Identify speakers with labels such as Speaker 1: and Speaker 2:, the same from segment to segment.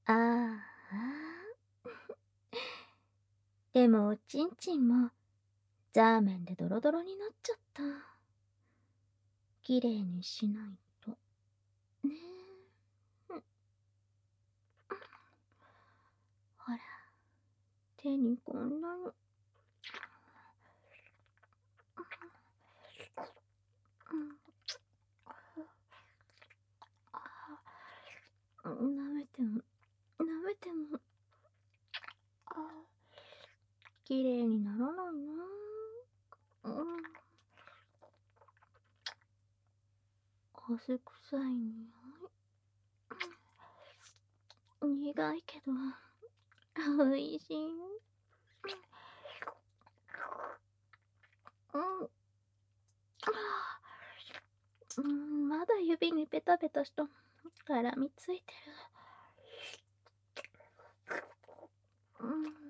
Speaker 1: ああ。でもおちんちんもザーメンでドロドロになっちゃった。きれいにしないと。ねえ。ほら、手にこんなの。舐めても、舐めても、きれいにならないな。汗臭い匂い。苦いけど、おいしい。まだ指にペタペタした絡みついてる。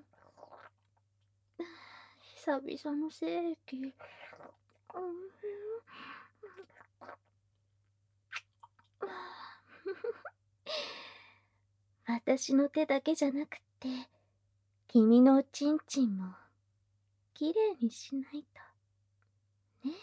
Speaker 1: 久々の精液。私の手だけじゃなくって、君のおちんちんもきれいにしないと。ね。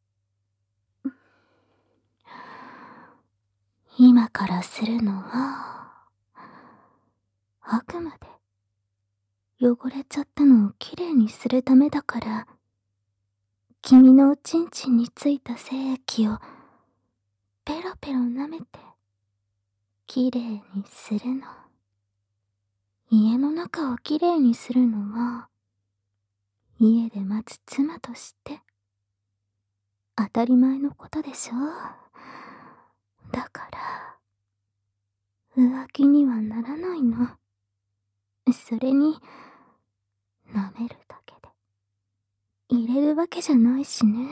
Speaker 1: 今からするのは、あくまで汚れちゃったのをきれいにするためだから、君のおちんちんについた精液をペロペロ舐めてきれいにするの。家の中をきれいにするのは、家で待つ妻として当たり前のことでしょ。だから浮気にはならないの。それに舐めるだけで入れるわけじゃないしね。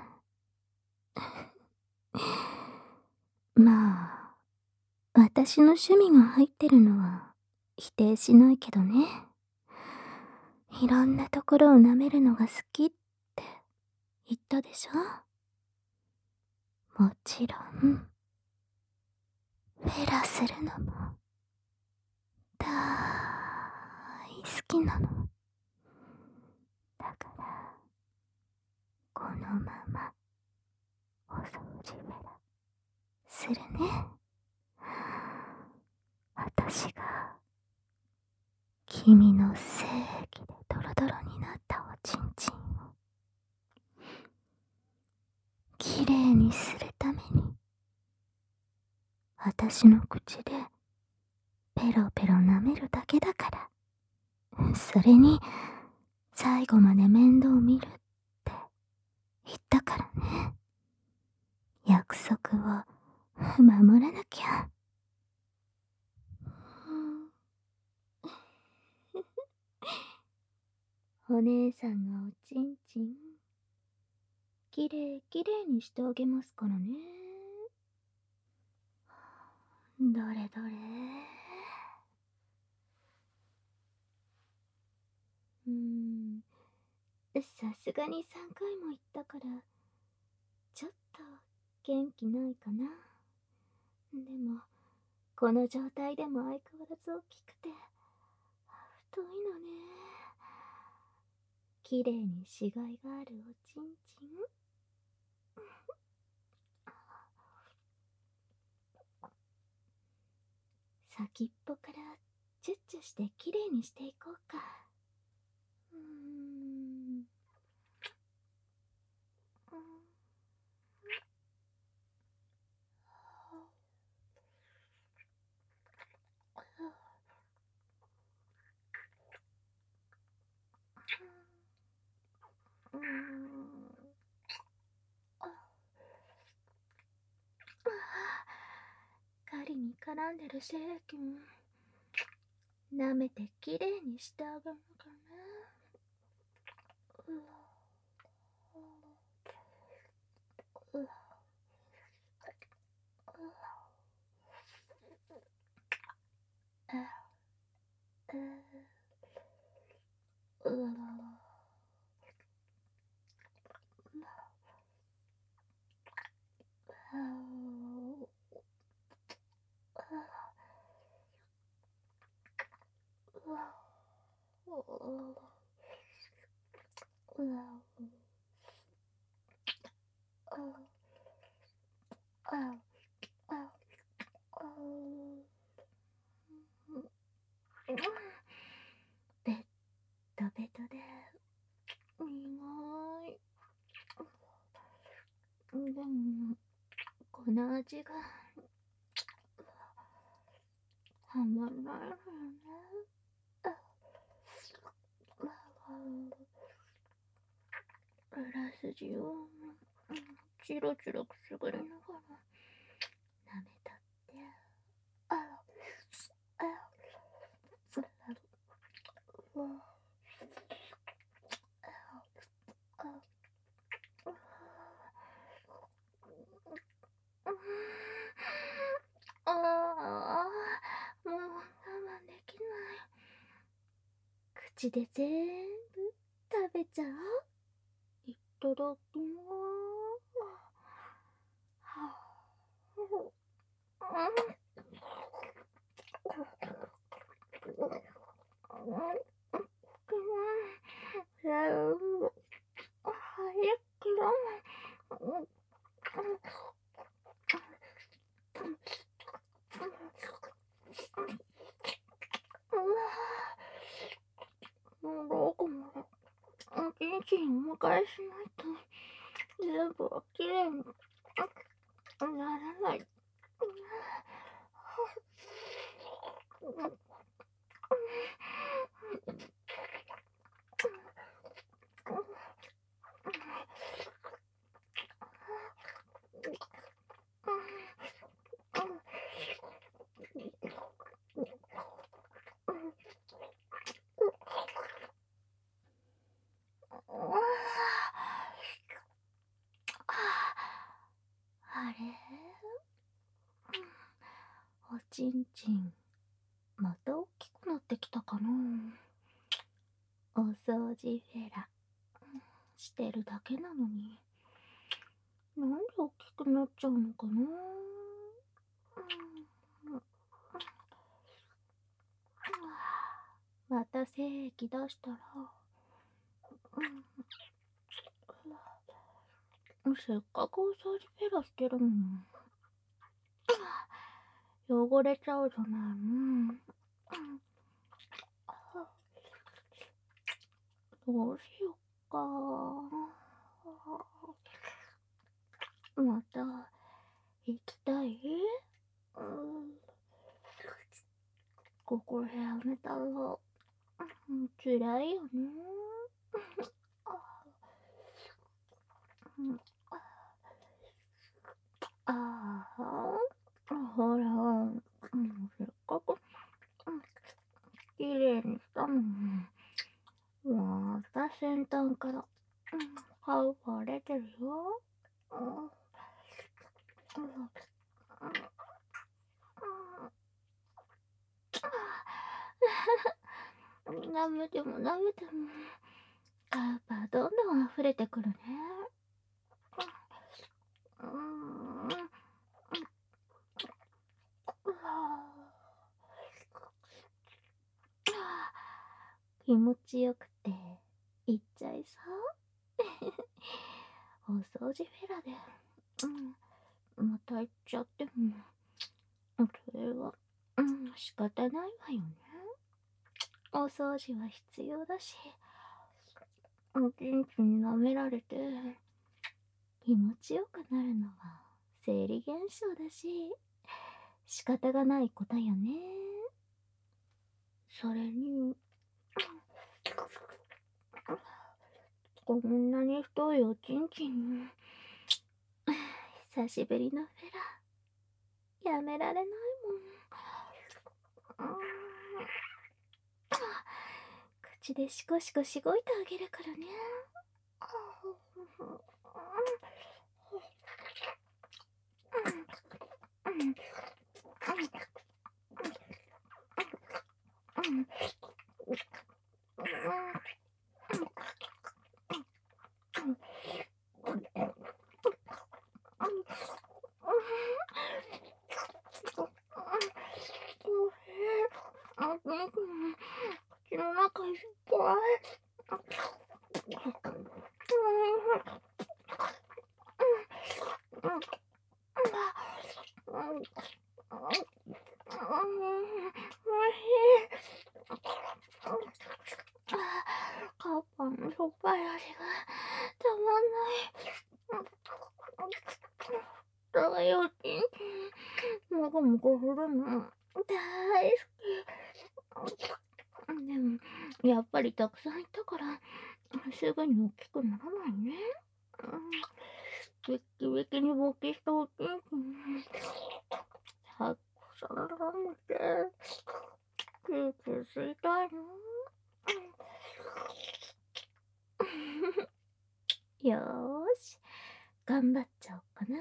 Speaker 1: まあ、私の趣味が入ってるのは否定しないけどね。いろんなところを舐めるのが好きって言ったでしょ。もちろんフェラするのも大好きなの。だからこのままお掃除フェラするね。私が君の精液でドロドロになったおちんちんをきれいにするために、私の口でペロペロ舐めるだけだから。それに最後まで面倒見るって言ったからね。約束を守らなきゃ。お姉さんがおちんちんきれいきれいにしてあげますからね。どれどれ。さすがに3回も言ったからちょっと元気ないかな。でもこの状態でも相変わらず大きくて太いのね。きれいにしがいがあるおちんちん。先っぽからチュッチュしてきれいにしていこうか。狩りに絡んでる精液も舐めてきれいにしてあげるのかな。 ベッドベトで苦い。でもこの味がたまんないのよね。裏筋をチロチロくすぐりながら舐めたって。ああ、もう我慢できない。口で全部食べちゃう。いただきますどこまで一日にお迎えしないと全部はきれいにならない。あれ、おちんちんまた大きくなってきたかな。お掃除フェラしてるだけなのになんで大きくなっちゃうのかな。また精液出したら、せっかくお掃除フェラしてるのに汚れちゃうじゃないの。どうしよっか。また行きたい？ここへやめたら辛いよね。ああ、ほら、せっかくきれいにしたのに、また先端から顔割れてるよ。舐めても舐めても顔がどんどん溢れてくるね。気持ちよくていっちゃいそう。お掃除フェラでまた行っちゃってもそれは仕方ないわよね。お掃除は必要だし、おちんちん舐められて気持ちよくなるのは生理現象だし仕方がないことよね。それにこんなに太いおちんちん久しぶりのフェラやめられないもん。口でシコシコしごいてあげるからね。 口の中いっぱい。おいしい。カッパのしょっぱい味がたまんない。だよちん、もこもこするの大好き。でも、やっぱりたくさんいたから、すぐに大きくならないね。ビッキビキに勃起したおちんちん。たくさん食べて、キューキュー吸いたいな。よーし、頑張っちゃおうかな。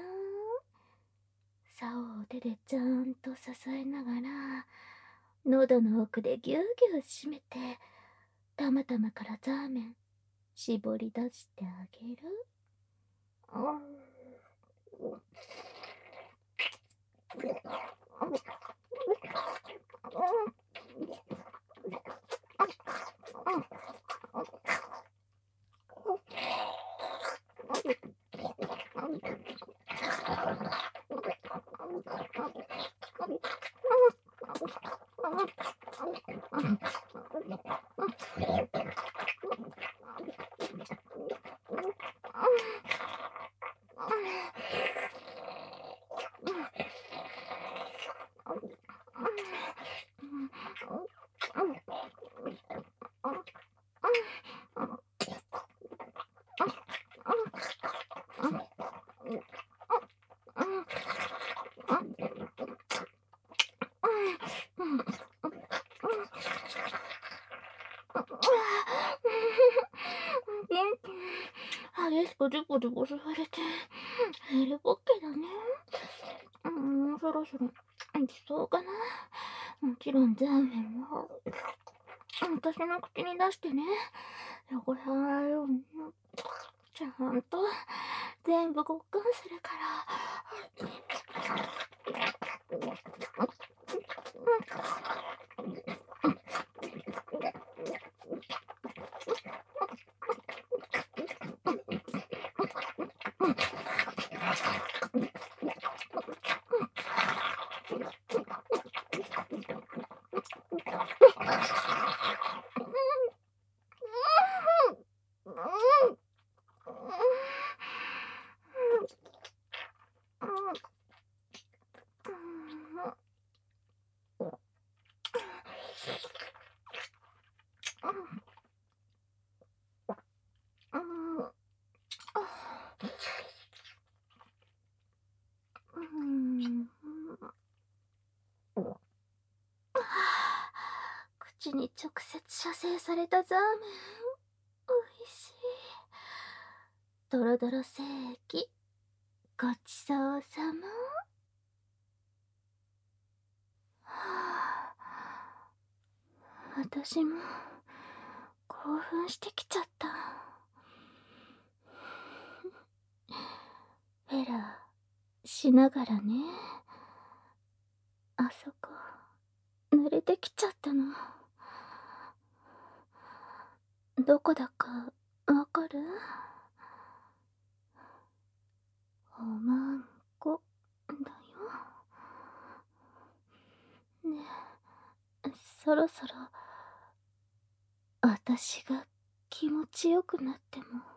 Speaker 1: 竿を手でちゃんと支えながら、喉の奥でぎゅうぎゅう締めて、たまたまからザーメン絞り出してあげる。激しくデコデコ吸われて、ヘルポッケだね。そろそろ行きそうかな。もちろんザーメンも、私の口に出してね。汚れないように、ちゃんと全部交換するから。口に直接射精されたザーメン、おいしい。ドロドロセーキ、ごちそうさま。私も興奮してきちゃった。フェラしながらね。あそこ濡れてきちゃったの。どこだかわかる？おまんこだよ。ねえ、そろそろ私が気持ちよくなっても